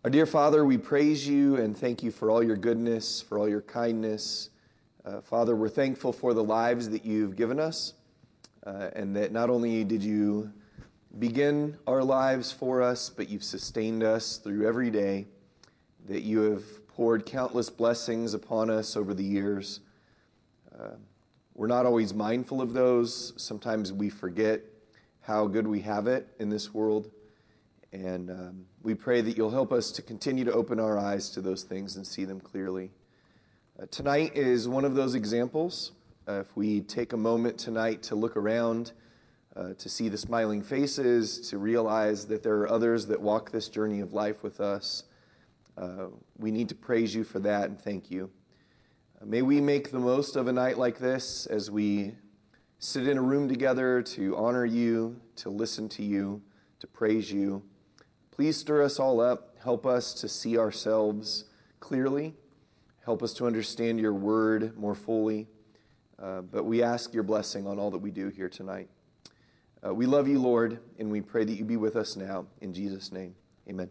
Our dear Father, we praise you and thank you for all your goodness, for all your kindness. Father, we're thankful for the lives that you've given us, and that not only did you begin our lives for us, but you've sustained us through every day, that you have poured countless blessings upon us over the years. We're not always mindful of those. Sometimes we forget how good we have it in this world. And we pray that you'll help us to continue to open our eyes to those things and see them clearly. Tonight is one of those examples. If we take a moment tonight to look around, to see the smiling faces, to realize that there are others that walk this journey of life with us, we need to praise you for that and thank you. May we make the most of a night like this as we sit in a room together to honor you, to listen to you, to praise you. Please stir us all up. Help us to see ourselves clearly. Help us to understand your word more fully. But we ask your blessing on all that we do here tonight. We love you, Lord, and we pray that you be with us now. In Jesus' name, amen.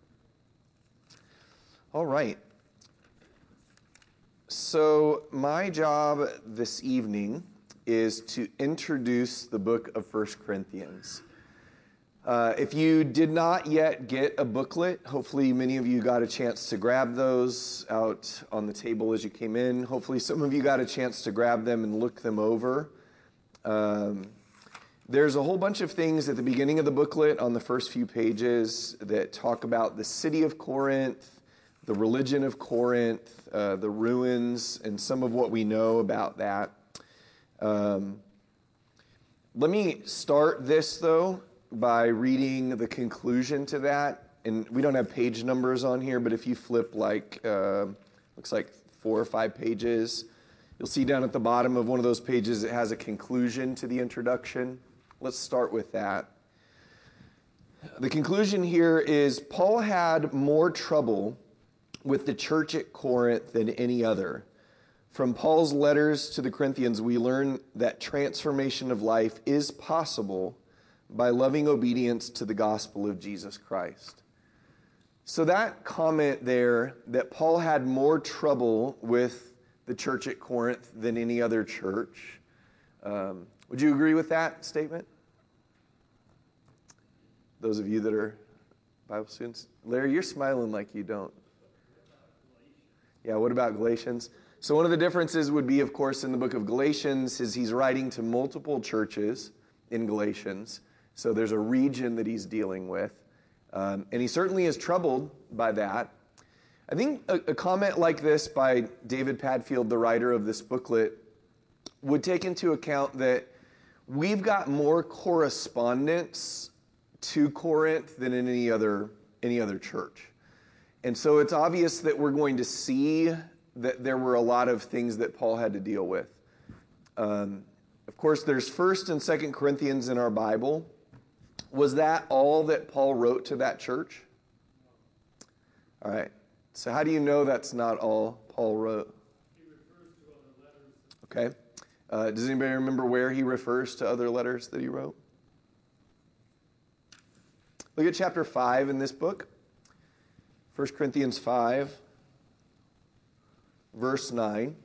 All right. So my job this evening is to introduce the book of 1 Corinthians. If you did not yet get a booklet, hopefully many of you got a chance to grab those out on the table as you came in. Hopefully some of you got a chance to grab them and look them over. There's a whole bunch of things at the beginning of the booklet on the first few pages that talk about the city of Corinth, the religion of Corinth, the ruins, and some of what we know about that. Let me start this, though, by reading the conclusion to that. And we don't have page numbers on here, but if you flip looks like 4 or 5 pages, you'll see down at the bottom of one of those pages it has a conclusion to the introduction. Let's start with that. The conclusion here is Paul had more trouble with the church at Corinth than any other. From Paul's letters to the Corinthians, we learn that transformation of life is possible by loving obedience to the gospel of Jesus Christ. So that comment there, that Paul had more trouble with the church at Corinth than any other church, would you agree with that statement? Those of you that are Bible students? Larry, you're smiling like you don't. Yeah, what about Galatians? So one of the differences would be, of course, in the book of Galatians, is he's writing to multiple churches in Galatians. So there's a region that he's dealing with. And he certainly is troubled by that. I think a comment like this by David Padfield, the writer of this booklet, would take into account that we've got more correspondence to Corinth than in any other church. And so it's obvious that we're going to see that there were a lot of things that Paul had to deal with. Of course, there's 1st and 2nd Corinthians in our Bible. Was that all that Paul wrote to that church? All right. So how do you know that's not all Paul wrote? He refers to other letters. Okay. Does anybody remember where he refers to other letters that he wrote? Look at chapter 5 in this book. 1 Corinthians 5, verse 9.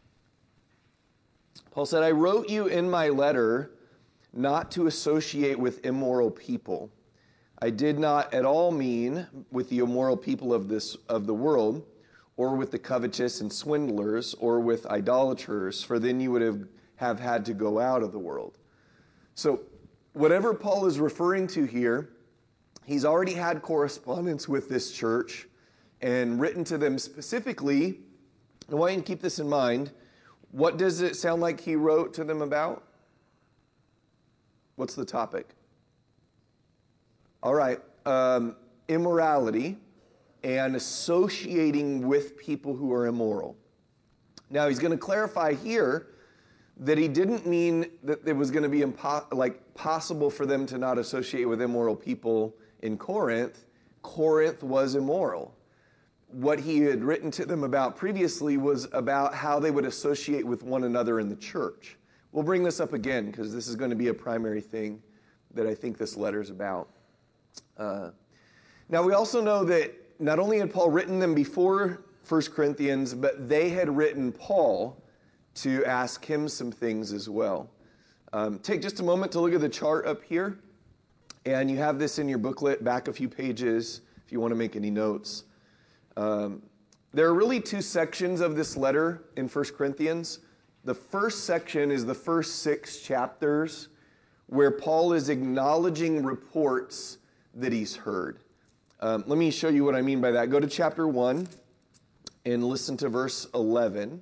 Paul said, I wrote you in my letter not to associate with immoral people. I did not at all mean with the immoral people of the world, or with the covetous and swindlers, or with idolaters, for then you would have had to go out of the world. So whatever Paul is referring to here, he's already had correspondence with this church and written to them specifically. I want you to keep this in mind. What does it sound like he wrote to them about? What's the topic? All right. Immorality and associating with people who are immoral. Now, he's going to clarify here that he didn't mean that it was going to be possible for them to not associate with immoral people in Corinth. Corinth was immoral. What he had written to them about previously was about how they would associate with one another in the church. We'll bring this up again because this is going to be a primary thing that I think this letter is about. Now, we also know that not only had Paul written them before 1 Corinthians, but they had written Paul to ask him some things as well. Take just a moment to look at the chart up here. And you have this in your booklet, back a few pages, if you want to make any notes. There are really two sections of this letter in 1 Corinthians. The first section is the first 6 chapters, where Paul is acknowledging reports that he's heard. Let me show you what I mean by that. Go to chapter 1 and listen to verse 11.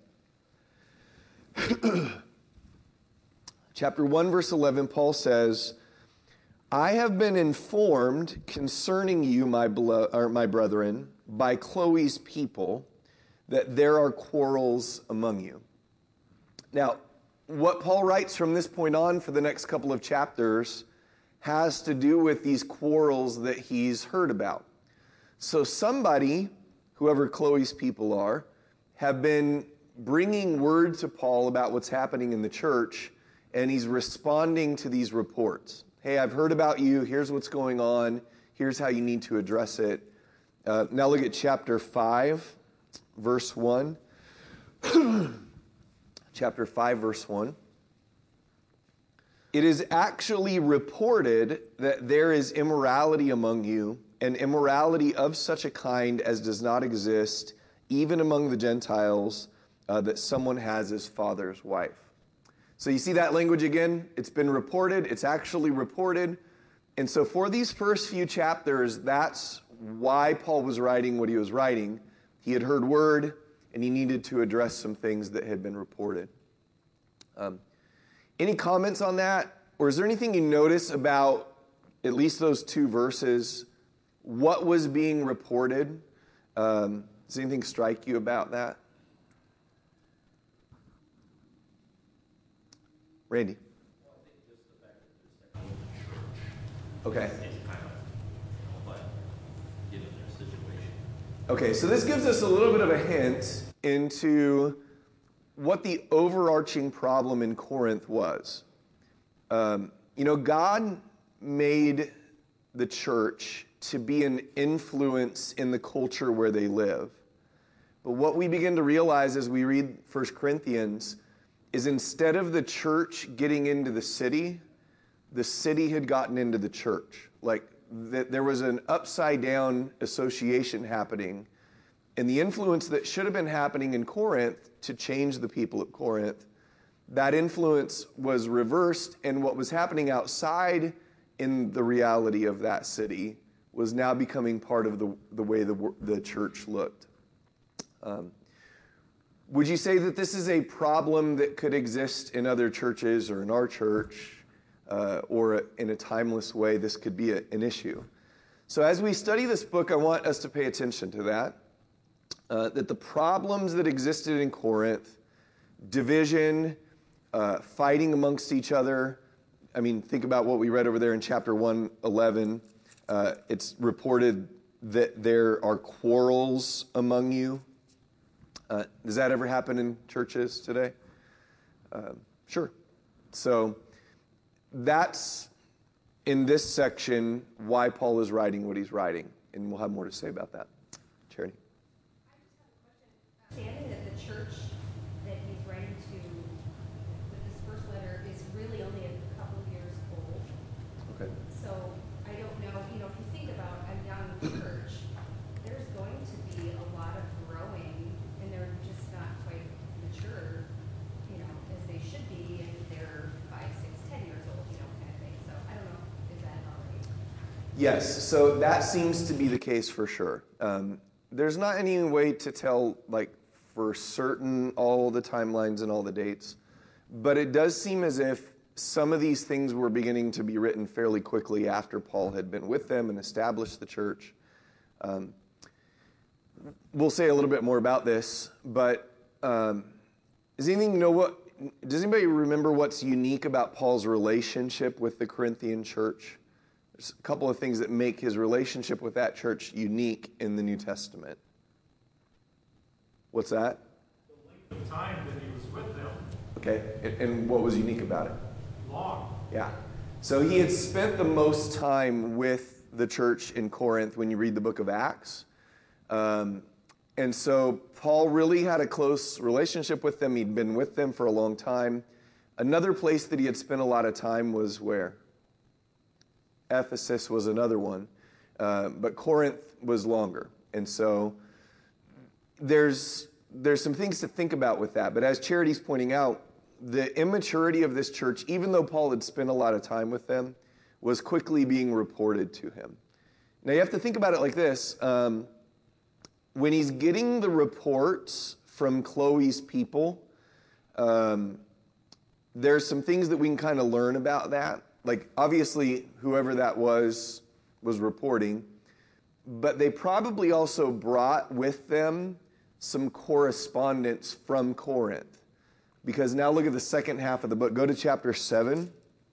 Chapter 1, verse 11, Paul says, I have been informed concerning you, my brethren, by Chloe's people, that there are quarrels among you. Now, what Paul writes from this point on for the next couple of chapters has to do with these quarrels that he's heard about. So somebody, whoever Chloe's people are, have been bringing word to Paul about what's happening in the church, and he's responding to these reports. Hey, I've heard about you. Here's what's going on. Here's how you need to address it. Now look at chapter 5, verse 1. Chapter 5, verse 1. It is actually reported that there is immorality among you, and immorality of such a kind as does not exist, even among the Gentiles, that someone has his father's wife. So you see that language again? It's been reported. It's actually reported. And so for these first few chapters, that's why Paul was writing what he was writing. He had heard word, and he needed to address some things that had been reported. Any comments on that? Or is there anything you notice about at least those 2 verses? What was being reported? Does anything strike you about that? Randy? Well, I think just the fact that there's Okay. it's kind of, but given their situation. Okay, so this gives us a little bit of a hint into what the overarching problem in Corinth was. God made the church to be an influence in the culture where they live. But what we begin to realize as we read 1 Corinthians is instead of the church getting into the city had gotten into the church. Like there was an upside down association happening, and the influence that should have been happening in Corinth to change the people at Corinth, that influence was reversed, and what was happening outside in the reality of that city was now becoming part of the way the church looked. Would you say that this is a problem that could exist in other churches or in our church, or in a timeless way, this could be an issue? So as we study this book, I want us to pay attention to that the problems that existed in Corinth, division, fighting amongst each other. I mean, think about what we read over there in chapter 1:11. It's reported that there are quarrels among you. Does that ever happen in churches today? Sure. So that's, in this section, why Paul is writing what he's writing. And we'll have more to say about that. Charity. I just have a question. Understanding that the church that he's writing to with this first letter is really only a couple years old. Okay. So I don't know, if you think about a young church, there's going to be a lot of growing, and they're just not quite mature, as they should be, and they're 5, 6, 10 years old, kind of thing. So I don't know, is that already? Yes, so that seems to be the case for sure. There's not any way to tell, for certain all the timelines and all the dates, but it does seem as if some of these things were beginning to be written fairly quickly after Paul had been with them and established the church. We'll say a little bit more about this, but does anybody remember what's unique about Paul's relationship with the Corinthian church? There's a couple of things that make his relationship with that church unique in the New Testament. What's that? The length of time that he was with them, Okay, and what was unique about it? long. Yeah. So he had spent the most time with the church in Corinth when you read the book of Acts. And so Paul really had a close relationship with them. He'd been with them for a long time. Another place that he had spent a lot of time was where? Ephesus was another one. But Corinth was longer. And so there's some things to think about with that. But as Charity's pointing out, the immaturity of this church, even though Paul had spent a lot of time with them, was quickly being reported to him. Now you have to think about it like this. When he's getting the reports from Chloe's people, there's some things that we can kind of learn about that. Like, obviously, whoever that was reporting, but they probably also brought with them some correspondence from Corinth. Because now look at the second half of the book. Go to chapter 7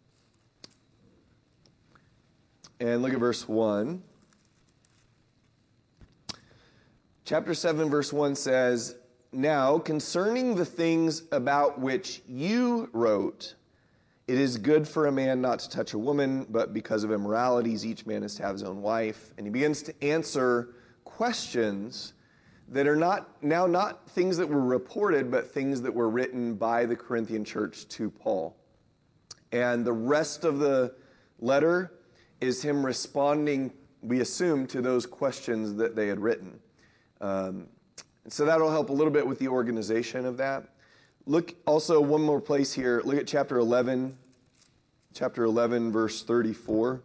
and look at verse 1. Chapter 7, verse 1 says, "Now, concerning the things about which you wrote, it is good for a man not to touch a woman, but because of immoralities, each man is to have his own wife." And he begins to answer questions that are not things that were reported, but things that were written by the Corinthian church to Paul. And the rest of the letter is him responding, we assume, to those questions that they had written. So that'll help a little bit with the organization of that. Look also one more place here. Look at chapter 11, verse 34.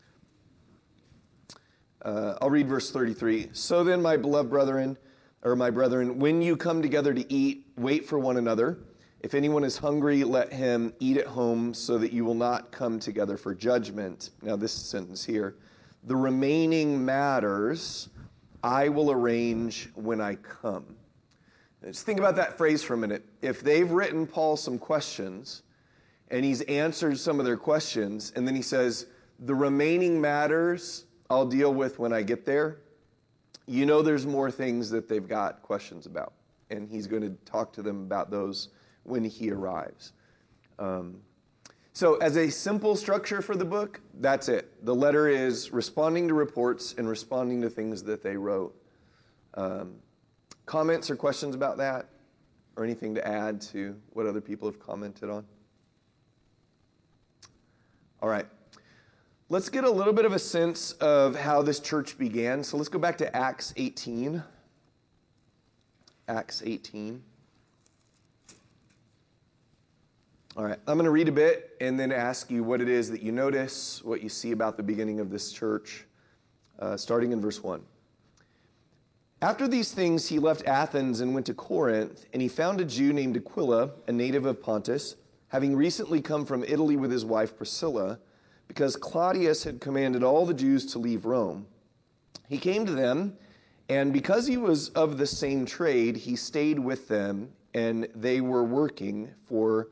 I'll read verse 33. "So then, my beloved brethren, when you come together to eat, wait for one another. If anyone is hungry, let him eat at home, so that you will not come together for judgment." Now this sentence here. "The remaining matters I will arrange when I come." Just think about that phrase for a minute. If they've written Paul some questions, and he's answered some of their questions, and then he says, "The remaining matters I'll deal with when I get there," you know there's more things that they've got questions about, and he's going to talk to them about those when he arrives. So as a simple structure for the book, that's it. The letter is responding to reports and responding to things that they wrote. Comments or questions about that? Or anything to add to what other people have commented on? All right. Let's get a little bit of a sense of how this church began. So let's go back to Acts 18. Acts 18. All right, I'm going to read a bit and then ask you what it is that you notice, what you see about the beginning of this church, starting in verse 1. "After these things, he left Athens and went to Corinth, and he found a Jew named Aquila, a native of Pontus, having recently come from Italy with his wife Priscilla, because Claudius had commanded all the Jews to leave Rome. He came to them, and because he was of the same trade, he stayed with them, and they were working, for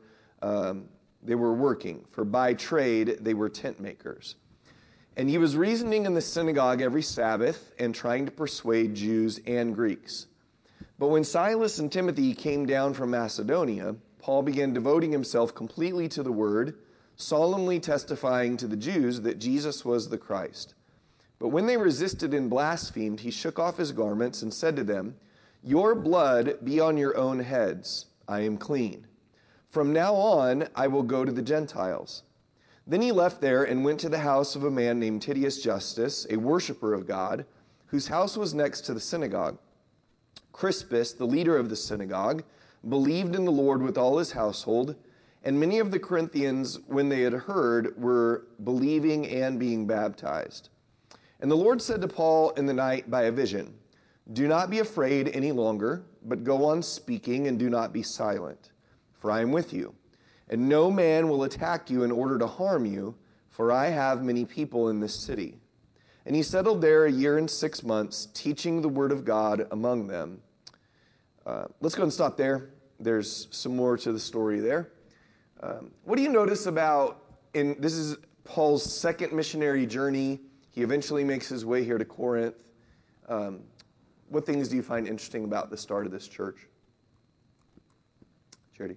by trade they were tent makers. And he was reasoning in the synagogue every Sabbath and trying to persuade Jews and Greeks. But when Silas and Timothy came down from Macedonia, Paul began devoting himself completely to the word, solemnly testifying to the Jews that Jesus was the Christ. But when they resisted and blasphemed, he shook off his garments and said to them, 'Your blood be on your own heads. I am clean. From now on, I will go to the Gentiles.' Then he left there and went to the house of a man named Titius Justus, a worshiper of God, whose house was next to the synagogue. Crispus, the leader of the synagogue, believed in the Lord with all his household, and many of the Corinthians, when they had heard, were believing and being baptized. And the Lord said to Paul in the night by a vision, 'Do not be afraid any longer, but go on speaking and do not be silent, for I am with you. And no man will attack you in order to harm you, for I have many people in this city.' And he settled there 1 year and 6 months, teaching the word of God among them." Let's go and stop there. There's some more to the story there. What do you notice about, this is Paul's second missionary journey. He eventually makes his way here to Corinth. What things do you find interesting about the start of this church? Charity?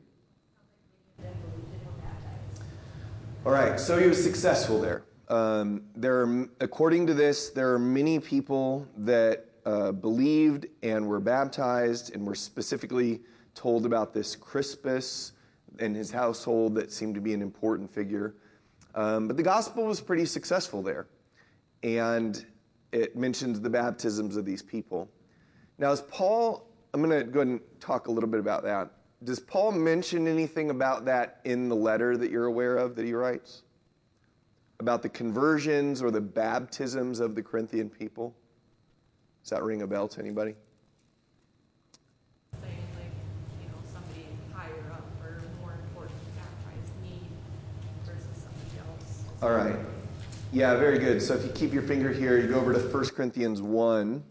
All right, so he was successful there. According to this, there are many people that believed and were baptized, and were specifically told about this Crispus and his household that seemed to be an important figure. But the gospel was pretty successful there, and it mentions the baptisms of these people. Now, I'm going to go ahead and talk a little bit about that. Does Paul mention anything about that in the letter that you're aware of that he writes? About the conversions or the baptisms of the Corinthian people? Does that ring a bell to anybody? Saying somebody higher up or more important to baptize me versus somebody else. All right. Yeah, very good. So if you keep your finger here, you go over to 1 Corinthians 1.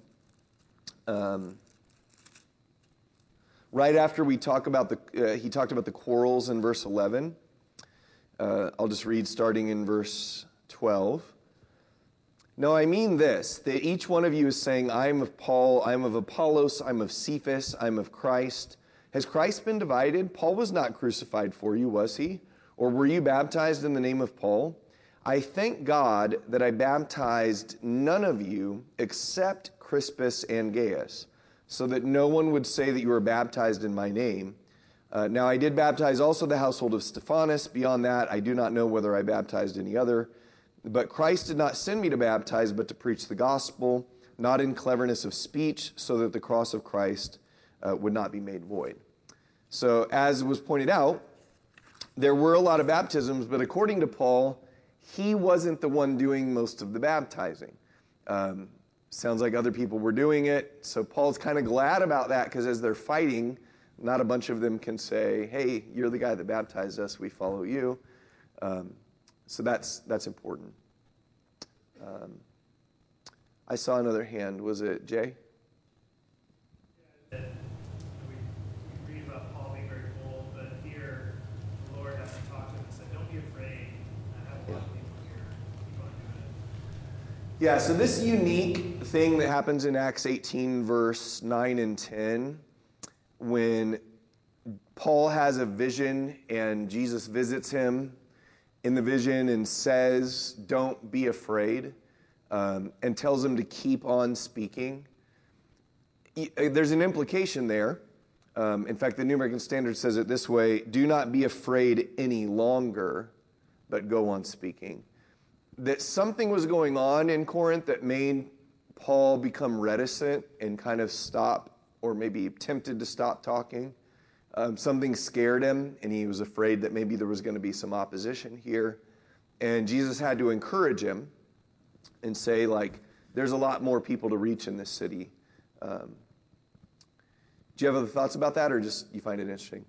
Right after he talked about the quarrels in verse 11. I'll just read starting in verse 12. No, I mean this, that each one of you is saying, I am of Paul, I am of Apollos, I am of Cephas, I am of Christ. Has Christ been divided? Paul was not crucified for you, was he? Or were you baptized in the name of Paul? I thank God that I baptized none of you except Crispus and Gaius, so that no one would say that you were baptized in my name. Now I did baptize also the household of Stephanas. Beyond that, I do not know whether I baptized any other. But Christ did not send me to baptize, but to preach the gospel, not in cleverness of speech, so that the cross of Christ would not be made void. So as was pointed out, there were a lot of baptisms, but according to Paul, he wasn't the one doing most of the baptizing. Sounds like other people were doing it. So Paul's kind of glad about that, because as they're fighting, not a bunch of them can say, hey, you're the guy that baptized us, we follow you. So that's important. I saw another hand. Was it Jay? We read about Paul being very bold, but here the Lord has to talk to him and said, don't be afraid. I have a lot of people here. Keep on doing it. Yeah, so this unique thing that happens in Acts 18, verse 9 and 10, when Paul has a vision and Jesus visits him in the vision and says, don't be afraid, and tells him to keep on speaking. There's an implication there. In fact, the New American Standard says it this way, do not be afraid any longer, but go on speaking. That something was going on in Corinth that made Paul become reticent and kind of stop, or maybe tempted to stop talking. Something scared him, and he was afraid that maybe there was going to be some opposition here. And Jesus had to encourage him and say, there's a lot more people to reach in this city. Do you have other thoughts about that, or just you find it interesting?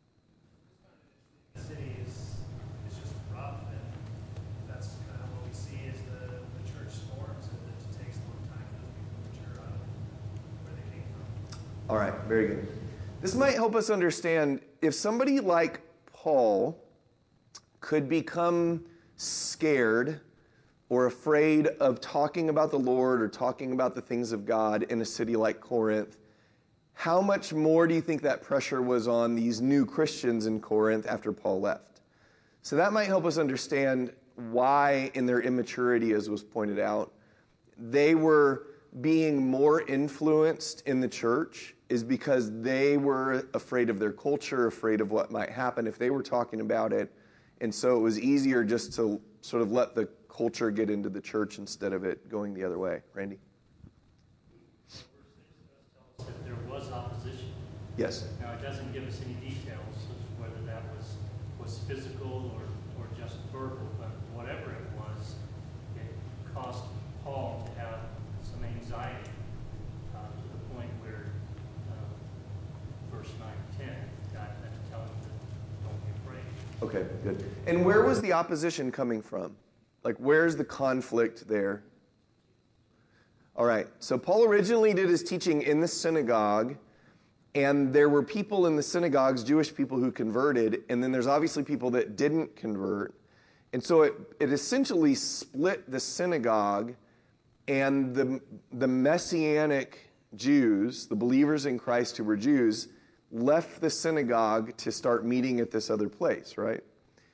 The city is just rough, and that's kind of what we see as the church forms, and it takes a long time for those people to mature out of where they came from. All right, very good. This might help us understand if somebody like Paul could become scared or afraid of talking about the Lord or talking about the things of God in a city like Corinth, how much more do you think that pressure was on these new Christians in Corinth after Paul left? So that might help us understand why, in their immaturity, as was pointed out, they were being more influenced in the church is because they were afraid of their culture, afraid of what might happen if they were talking about it. And so it was easier just to sort of let the culture get into the church instead of it going the other way. Randy? Verse 6 does tell us that there was opposition. Yes. Now, it doesn't give us any details of whether that was physical or just verbal, but whatever it was, it caused Paul to have some anxiety to the point where verse 9 and 10 got them to tell him that don't be afraid. Okay, good. And where was the opposition coming from? Where's the conflict there? All right, so Paul originally did his teaching in the synagogue, and there were people in the synagogues, Jewish people who converted, and then there's obviously people that didn't convert. And so it essentially split the synagogue, and the Messianic Jews, the believers in Christ who were Jews, left the synagogue to start meeting at this other place, right?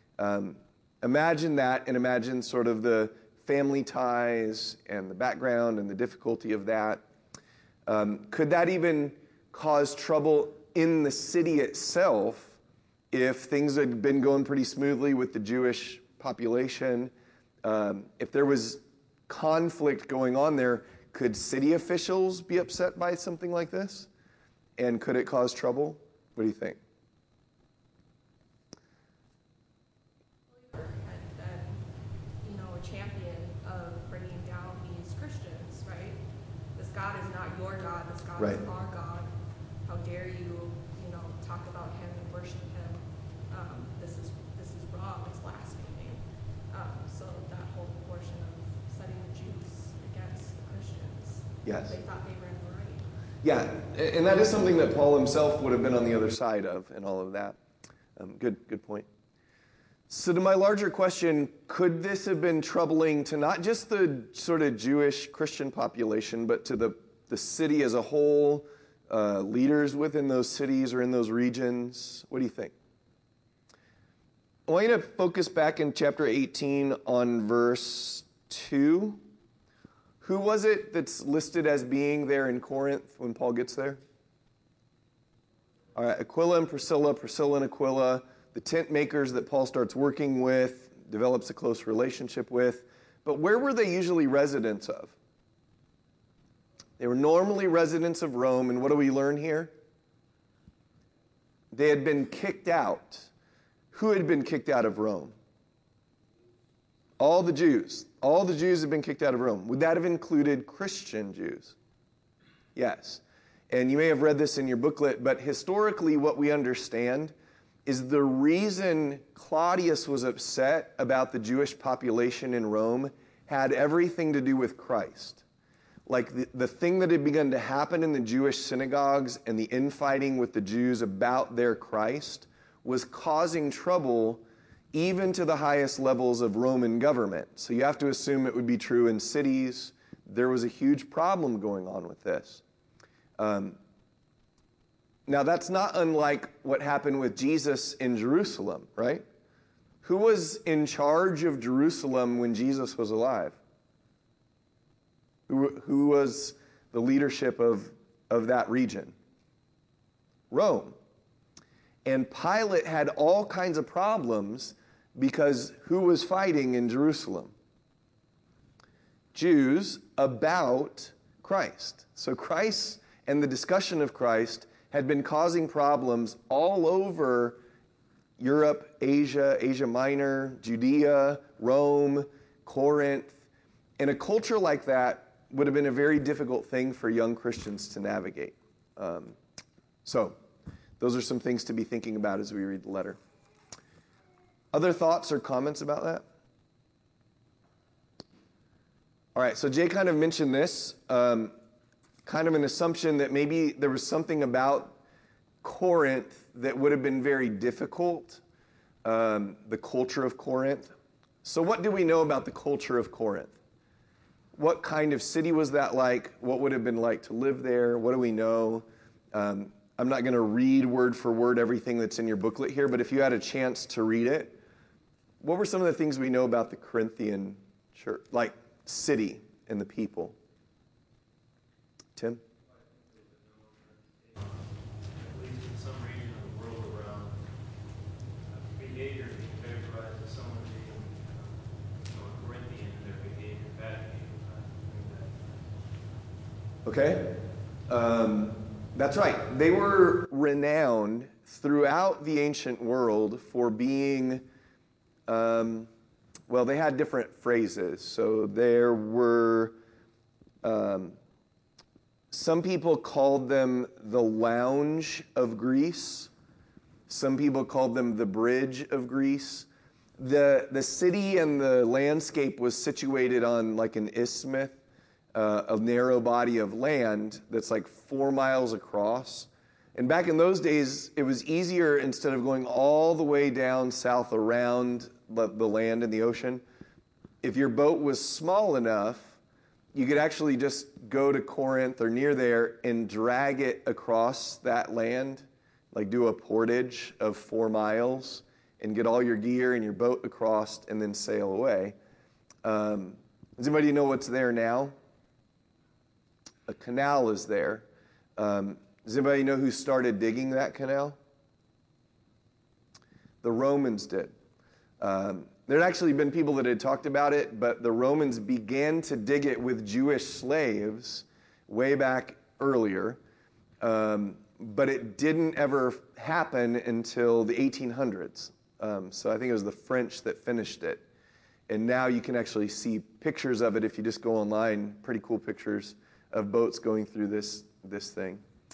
Imagine that, and imagine sort of the family ties and the background and the difficulty of that. Could that even cause trouble in the city itself if things had been going pretty smoothly with the Jewish population? If there was conflict going on there, could city officials be upset by something like this? And could it cause trouble? What do you think? Had been, a champion of bringing down these Christians, right? This God is not your God. This God Right. is our God. How dare you, talk about Him and worship Him? This is wrong. It's blasphemy. So that whole portion of setting the Jews against the Christians. Yes. They thought they were in the right. Yeah, and that is something that Paul himself would have been on the other side of and all of that. Good point. So to my larger question, could this have been troubling to not just the sort of Jewish Christian population, but to the city as a whole, leaders within those cities or in those regions? What do you think? I want you to focus back in chapter 18 on verse 2. Who was it that's listed as being there in Corinth when Paul gets there? All right, Aquila and Priscilla, Priscilla and Aquila, the tent makers that Paul starts working with, develops a close relationship with. But where were they usually residents of? They were normally residents of Rome, and what do we learn here? They had been kicked out. Who had been kicked out of Rome? All the Jews. All the Jews had been kicked out of Rome. Would that have included Christian Jews? Yes. And you may have read this in your booklet, but historically what we understand is the reason Claudius was upset about the Jewish population in Rome had everything to do with Christ. Like the thing that had begun to happen in the Jewish synagogues and the infighting with the Jews about their Christ was causing trouble even to the highest levels of Roman government. So you have to assume it would be true in cities. There was a huge problem going on with this. Now that's not unlike what happened with Jesus in Jerusalem, right? Who was in charge of Jerusalem when Jesus was alive? Who was the leadership of that region? Rome. And Pilate had all kinds of problems because who was fighting in Jerusalem? Jews about Christ. So Christ and the discussion of Christ had been causing problems all over Europe, Asia Minor, Judea, Rome, Corinth. And a culture like that would have been a very difficult thing for young Christians to navigate. So those are some things to be thinking about as we read the letter. Other thoughts or comments about that? All right, so Jay kind of mentioned this, kind of an assumption that maybe there was something about Corinth that would have been very difficult, the culture of Corinth. So what do we know about the culture of Corinth? What kind of city was that like? What would it have been like to live there? What do we know? I'm not going to read word for word everything that's in your booklet here, but if you had a chance to read it, what were some of the things we know about the Corinthian church, like city and the people? Tim? At least in some region of the world around behavior being characterized as someone being Corinthian in their behavior, bad behavior. Okay. That's right. They were renowned throughout the ancient world for being, well, they had different phrases. So there were, some people called them the lounge of Greece. Some people called them the bridge of Greece. The city and the landscape was situated on like an isthmus, a narrow body of land that's like 4 miles across. And back in those days, it was easier, instead of going all the way down south around the land and the ocean, if your boat was small enough, you could actually just go to Corinth or near there and drag it across that land, like do a portage of 4 miles and get all your gear and your boat across and then sail away. Does anybody know what's there now? a canal is there. Does anybody know who started digging that canal? The Romans did. There had actually been people that had talked about it, but the Romans began to dig it with Jewish slaves way back earlier. But it didn't ever happen until the 1800s. So I think it was the French that finished it. And now you can actually see pictures of it if you just go online, pretty cool pictures of boats going through this thing.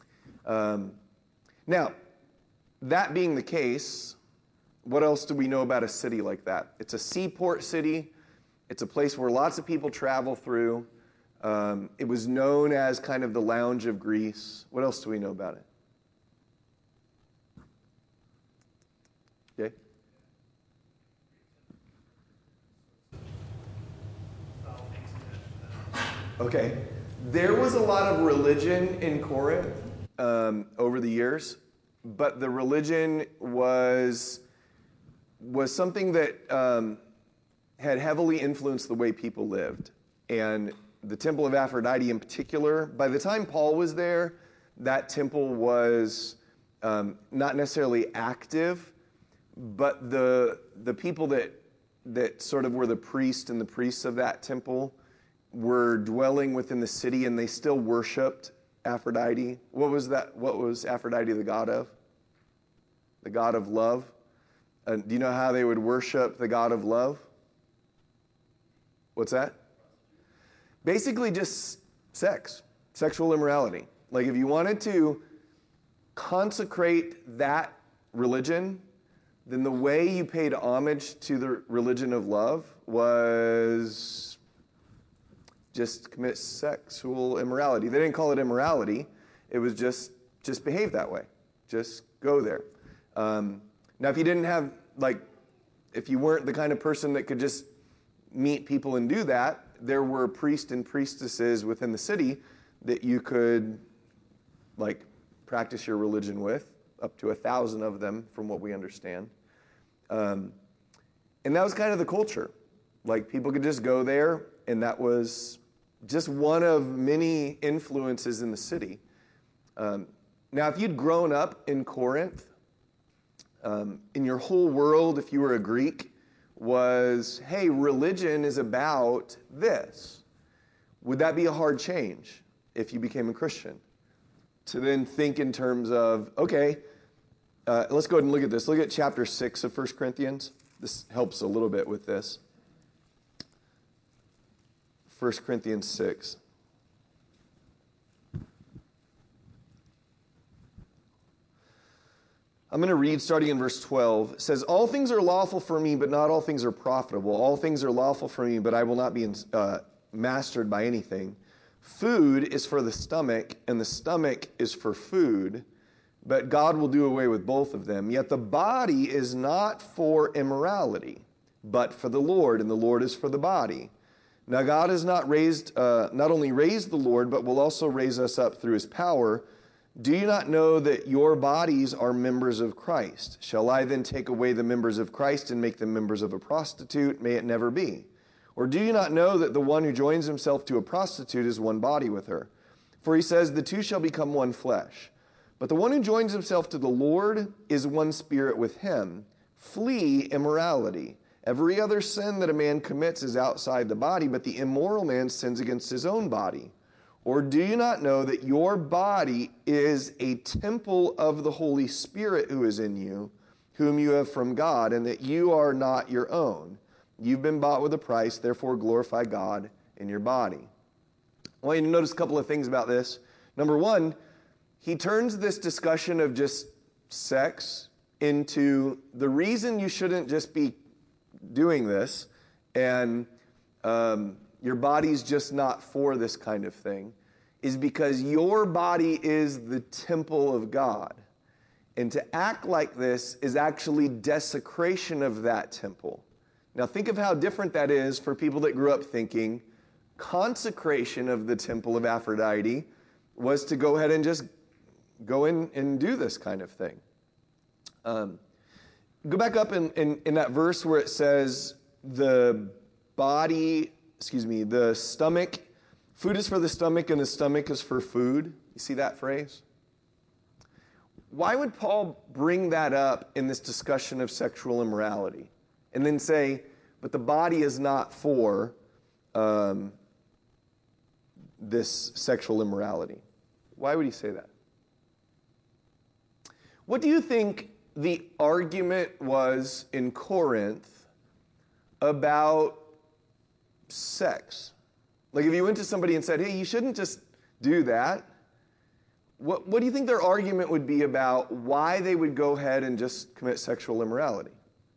Now, that being the case, what else do we know about a city like that? It's a seaport city. It's a place where lots of people travel through. It was known as kind of the lounge of Greece. What else do we know about it? Okay. Okay. There was a lot of religion in Corinth over the years, but the religion was something that had heavily influenced the way people lived. And the Temple of Aphrodite in particular, by the time Paul was there, that temple was not necessarily active, but the people that sort of were the priests and the priests of that temple were dwelling within the city, and they still worshipped Aphrodite. What was that? What was Aphrodite the god of? The god of love. Do you know how they would worship the god of love? What's that? Basically just sex, sexual immorality. Like if you wanted to consecrate that religion, then the way you paid homage to the religion of love was just commit sexual immorality. They didn't call it immorality. It was just behave that way. Just go there. Now, if you didn't have, if you weren't the kind of person that could just meet people and do that, there were priests and priestesses within the city that you could, practice your religion with, up to 1,000 of them, from what we understand. And that was kind of the culture. People could just go there, and that was just one of many influences in the city. Now, if you'd grown up in Corinth, in your whole world, if you were a Greek, was, hey, religion is about this. Would that be a hard change if you became a Christian? To then think in terms of, okay, let's go ahead and look at this. Look at chapter 6 of 1 Corinthians. This helps a little bit with this. 1 Corinthians 6. I'm going to read starting in verse 12. It says, all things are lawful for me, but not all things are profitable. All things are lawful for me, but I will not be mastered by anything. Food is for the stomach, and the stomach is for food, but God will do away with both of them. Yet the body is not for immorality, but for the Lord, and the Lord is for the body. Now God has not only raised the Lord, but will also raise us up through his power. Do you not know that your bodies are members of Christ? Shall I then take away the members of Christ and make them members of a prostitute? May it never be. Or do you not know that the one who joins himself to a prostitute is one body with her? For he says, the two shall become one flesh. But the one who joins himself to the Lord is one spirit with him. Flee immorality. Every other sin that a man commits is outside the body, but the immoral man sins against his own body. Or do you not know that your body is a temple of the Holy Spirit who is in you, whom you have from God, and that you are not your own? You've been bought with a price, therefore glorify God in your body. I want you to notice a couple of things about this. Number one, he turns this discussion of just sex into the reason you shouldn't just be doing this, and your body's just not for this kind of thing, is because your body is the temple of God. And to act like this is actually desecration of that temple. Now think of how different that is for people that grew up thinking consecration of the temple of Aphrodite was to go ahead and just go in and do this kind of thing. Go back up in that verse where it says the stomach Food is for the stomach and the stomach is for food. You see that phrase? Why would Paul bring that up in this discussion of sexual immorality and then say, but the body is not for this sexual immorality? Why would he say that? What do you think the argument was in Corinth about sex? Like if you went to somebody and said, hey, you shouldn't just do that, what do you think their argument would be about why they would go ahead and just commit sexual immorality?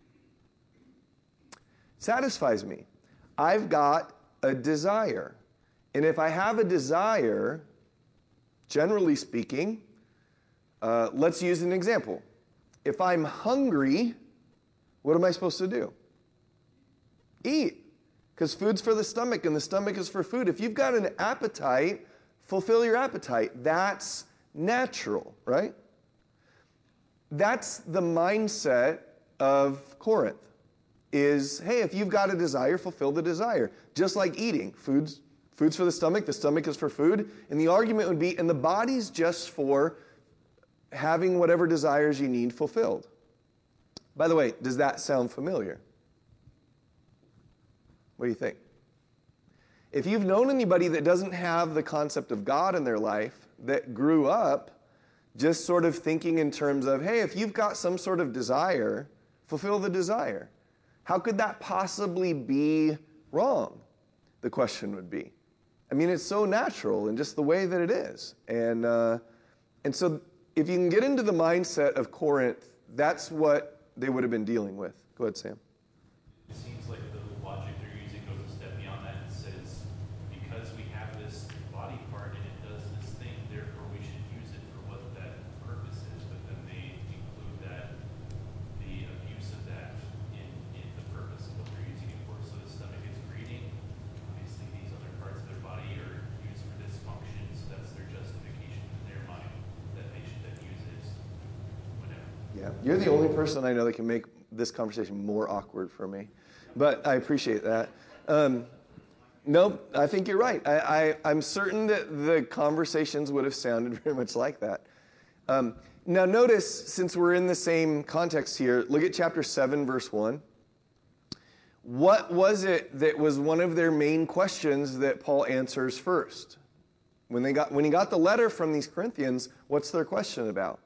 Satisfies me. I've got a desire. And if I have a desire, generally speaking, let's use an example. If I'm hungry, what am I supposed to do? Eat. Because food's for the stomach and the stomach is for food. If you've got an appetite, fulfill your appetite. That's natural, right? That's the mindset of Corinth. Is, hey, if you've got a desire, fulfill the desire. Just like eating. Food's for the stomach is for food. And the argument would be, and the body's just for having whatever desires you need fulfilled. By the way, does that sound familiar? What do you think? If you've known anybody that doesn't have the concept of God in their life, that grew up just sort of thinking in terms of, hey, if you've got some sort of desire, fulfill the desire. How could that possibly be wrong? The question would be. I mean, it's so natural and just the way that it is. And so if you can get into the mindset of Corinth, that's what they would have been dealing with. Go ahead, Sam. It seems like the logic they're using goes a step beyond that and says, because we have this body part and it does this thing, therefore we should use it for what that purpose is. But then they include that, the abuse of that in the purpose of what they're using it for. So the stomach is for eating. Obviously these other parts of their body are used for this function, so that's their justification in their mind that they should then use it whenever. Yeah, you're the only person I know that can make this conversation more awkward for me. But I appreciate that. No, I think you're right. I'm certain that the conversations would have sounded very much like that. Now notice, since we're in the same context here, look at chapter 7, verse 1. What was it that was one of their main questions that Paul answers first? When he got the letter from these Corinthians, what's their question about?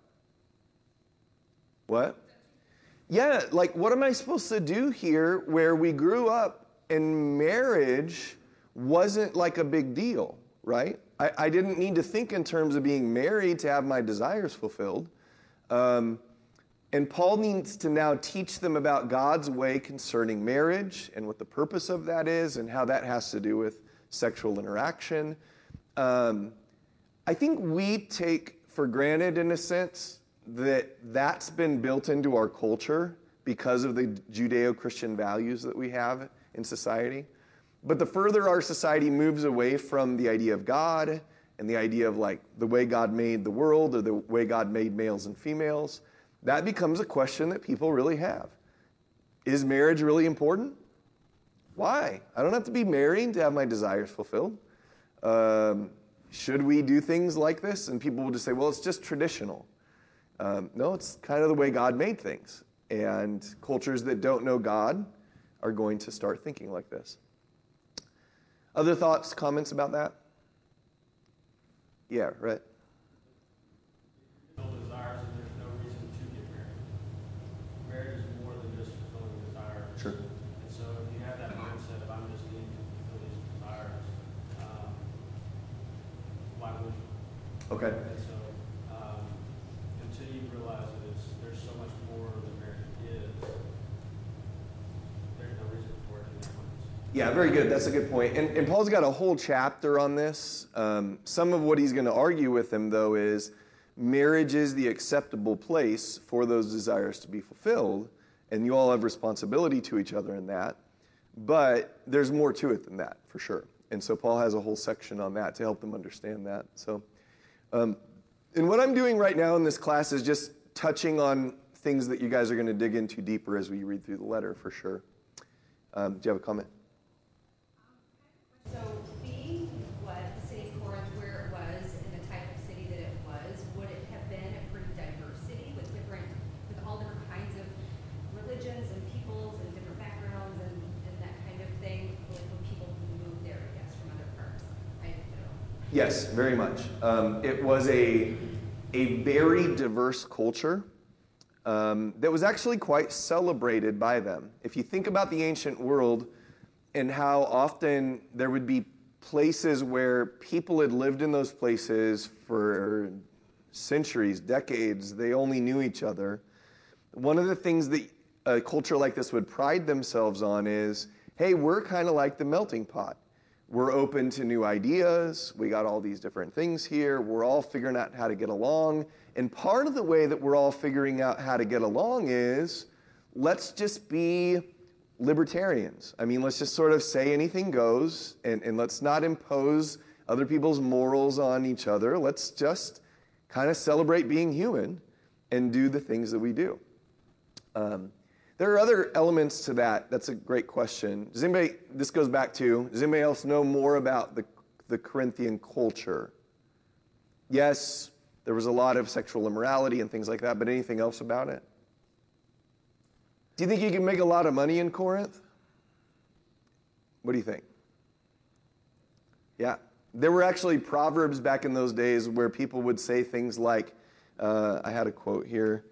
What? Yeah, like what am I supposed to do here where we grew up and marriage wasn't like a big deal, right? I didn't need to think in terms of being married to have my desires fulfilled. And Paul needs to now teach them about God's way concerning marriage and what the purpose of that is and how that has to do with sexual interaction. I think we take for granted, in a sense, that's been built into our culture because of the Judeo-Christian values that we have in society. But the further our society moves away from the idea of God and the idea of like the way God made the world or the way God made males and females, that becomes a question that people really have. Is marriage really important? Why? I don't have to be married to have my desires fulfilled. Should we do things like this? And people will just say, well, it's just traditional. No, it's kind of the way God made things. And cultures that don't know God are going to start thinking like this. Other thoughts, comments about that? Yeah, right. No desires, and there's no reason to get married. Marriage is more than just fulfilling desires. Sure. And so if you have that mindset of I'm just needing to fulfill these desires, why would you? Okay. And so until you realize that there's so much more than marriage is, there's no reason for it in that way. Yeah, very good. That's a good point. And Paul's got a whole chapter on this. Some of what he's going to argue with them, though, is marriage is the acceptable place for those desires to be fulfilled, and you all have responsibility to each other in that. But there's more to it than that, for sure. And so Paul has a whole section on that to help them understand that. So, and what I'm doing right now in this class is just touching on things that you guys are going to dig into deeper as we read through the letter, for sure. Do you have a comment? So being what Yes, very much. It was a very diverse culture that was actually quite celebrated by them. If you think about the ancient world and how often there would be places where people had lived in those places for centuries, decades, they only knew each other. One of the things that a culture like this would pride themselves on is, hey, we're kind of like the melting pot. We're open to new ideas. We got all these different things here. We're all figuring out how to get along. And part of the way that we're all figuring out how to get along is, let's just be libertarians. I mean, let's just sort of say anything goes, and let's not impose other people's morals on each other. Let's just kind of celebrate being human and do the things that we do. There are other elements to that. That's a great question. Does anybody else know more about the Corinthian culture? Yes, there was a lot of sexual immorality and things like that, but anything else about it? Do you think you can make a lot of money in Corinth? What do you think? Yeah. There were actually proverbs back in those days where people would say things like, I had a quote here,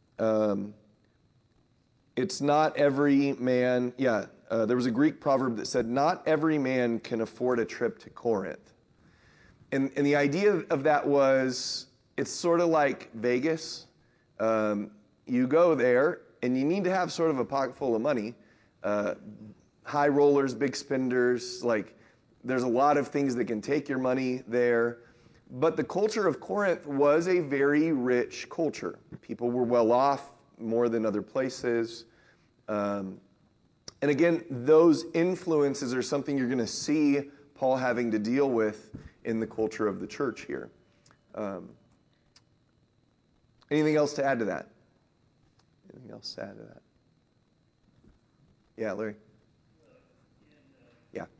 it's not every man, there was a Greek proverb that said, not every man can afford a trip to Corinth. And the idea of that was, it's sort of like Vegas. You go there, and you need to have sort of a pocket full of money. High rollers, big spenders, like there's a lot of things that can take your money there. But the culture of Corinth was a very rich culture. People were well off, more than other places. And again, those influences are something you're going to see Paul having to deal with in the culture of the church here. Anything else to add to that? Anything else to add to that? Yeah, Larry? Yeah.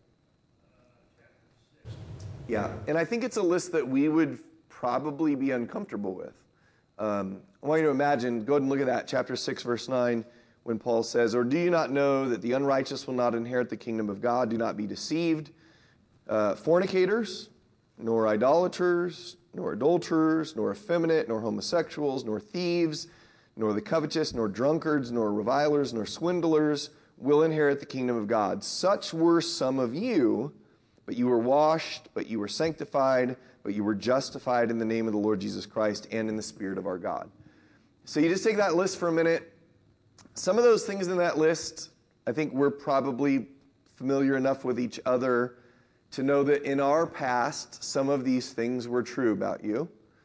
Yeah, and I think it's a list that we would probably be uncomfortable with. I want you to imagine, go ahead and look at that, chapter 6, verse 9, when Paul says, or do you not know that the unrighteous will not inherit the kingdom of God? Do not be deceived. Fornicators, nor idolaters, nor adulterers, nor effeminate, nor homosexuals, nor thieves, nor the covetous, nor drunkards, nor revilers, nor swindlers will inherit the kingdom of God. Such were some of you, but you were washed, but you were sanctified, but you were justified in the name of the Lord Jesus Christ and in the Spirit of our God. So you just take that list for a minute. Some of those things in that list, I think we're probably familiar enough with each other to know that in our past, some of these things were true about you.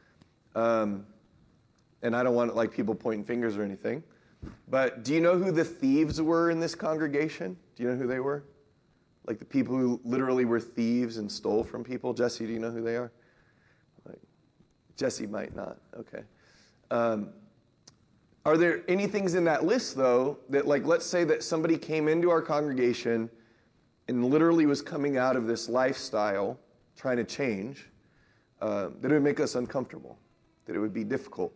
And I don't want like people pointing fingers or anything. But do you know who the thieves were in this congregation? Do you know who they were? Like the people who literally were thieves and stole from people? Jesse, do you know who they are? Like, Jesse might not. Okay. Are there any things in that list, though, that like, let's say that somebody came into our congregation and literally was coming out of this lifestyle, trying to change, that it would make us uncomfortable, that it would be difficult.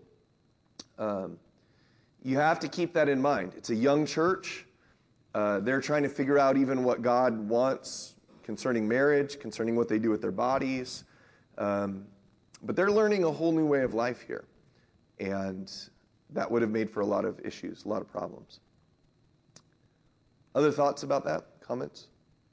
You have to keep that in mind. It's a young church. They're trying to figure out even what God wants concerning marriage, concerning what they do with their bodies. But they're learning a whole new way of life here. And that would have made for a lot of issues, a lot of problems. Other thoughts about that? Comments?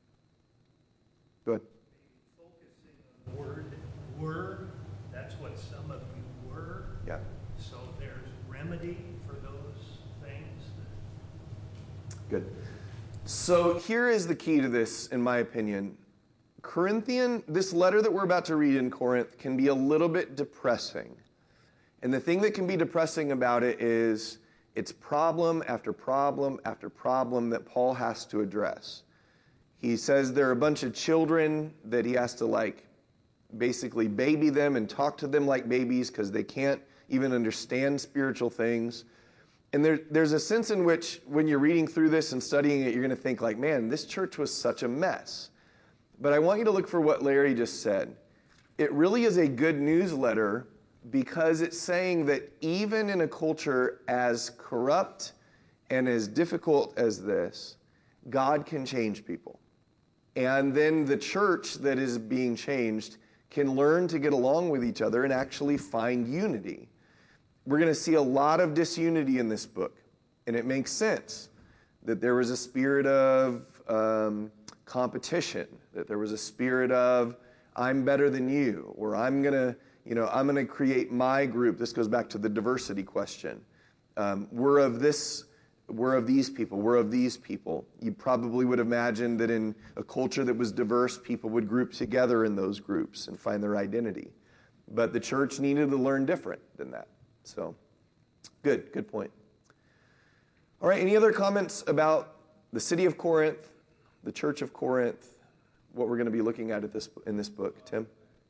Go ahead. Focusing on the word, that's what some of you were. Yeah. So there's remedy for those things. Good. So here is the key to this, in my opinion. This letter that we're about to read in Corinth can be a little bit depressing. And the thing that can be depressing about it is it's problem after problem after problem that Paul has to address. He says there are a bunch of children that he has to like basically baby them and talk to them like babies because they can't even understand spiritual things. And there's a sense in which when you're reading through this and studying it, you're going to think like, man, this church was such a mess. But I want you to look for what Larry just said. It really is a good news letter because it's saying that even in a culture as corrupt and as difficult as this, God can change people. And then the church that is being changed can learn to get along with each other and actually find unity. We're going to see a lot of disunity in this book, and it makes sense that there was a spirit of competition, that there was a spirit of I'm better than you, or I'm going to create my group. This goes back to the diversity question. We're of these people, we're of these people. You probably would imagine that in a culture that was diverse, people would group together in those groups and find their identity. But the church needed to learn different than that. So, good point. All right, any other comments about the city of Corinth, the church of Corinth, what we're going to be looking at in this book? Tim?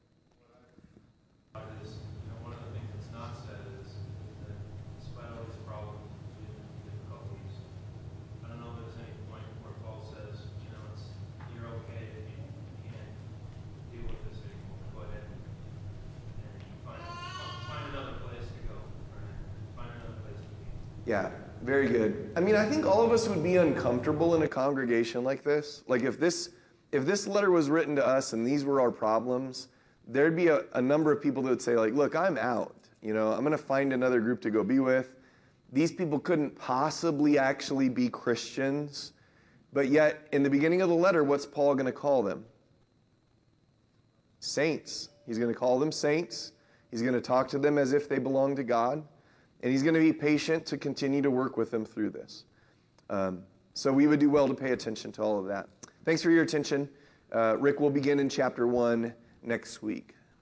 One of the things that's not said is that despite all these problems and difficulties, I don't know if there's any point where Paul says, you're okay if you can't deal with this anymore. Go ahead and find another place to go, or find another place to be. Yeah, very good. I mean, I think all of us would be uncomfortable in a congregation like this. Like if this letter was written to us and these were our problems, there'd be a number of people that would say, like, look, I'm out. I'm going to find another group to go be with. These people couldn't possibly actually be Christians. But yet, in the beginning of the letter, what's Paul going to call them? Saints. He's going to call them saints. He's going to talk to them as if they belong to God. And he's going to be patient to continue to work with them through this. So we would do well to pay attention to all of that. Thanks for your attention. Rick will begin in chapter 1 next week.